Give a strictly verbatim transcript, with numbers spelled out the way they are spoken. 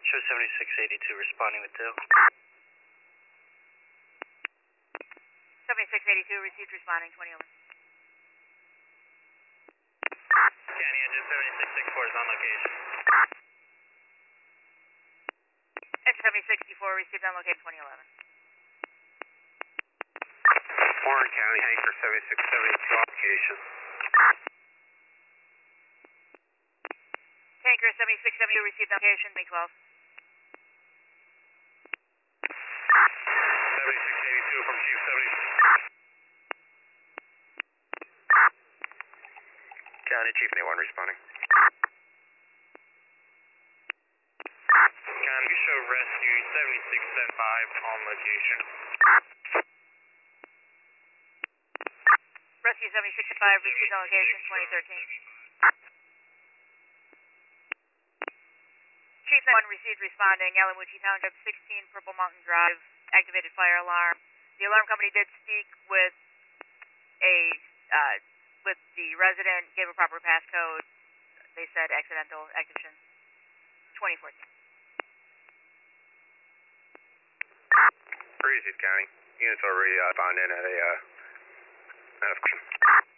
Show seventy-six eighty-two responding with tail. seventy-six eighty-two received responding twenty eleven. County engine seventy-six sixty-four is on location. Engine seventy-six sixty-four received on location twenty eleven. Warren County, Hanker seventy-six seventy-two on location. Tanker seventy-six seventy-two received on location, May twelve. seventy-six eighty-two from Chief seventy. County Chief May one responding. County, show rescue seventy-six seventy-five on location. Rescue seventy-six sixty-five received on location twenty thirteen. Chief one received responding, Alamucci Township, sixteen Purple Mountain Drive, activated fire alarm. The alarm company did speak with a uh, with the resident, gave a proper passcode. They said accidental activation twenty fourteen. Breezy County, units already uh, found in at a uh, medical.